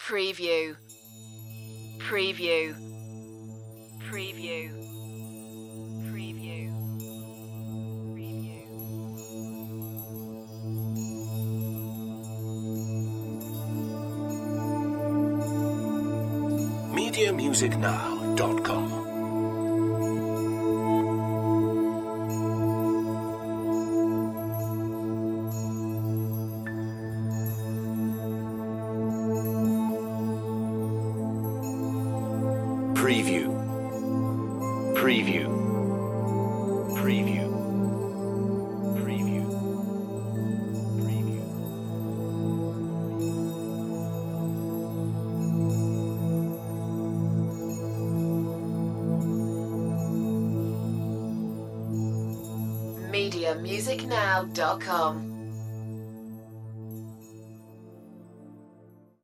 Preview. Preview. Preview. Preview. Preview. MediaMusicNow.com. Preview. Preview. Preview. Preview. Preview. MediaMusicNow.com.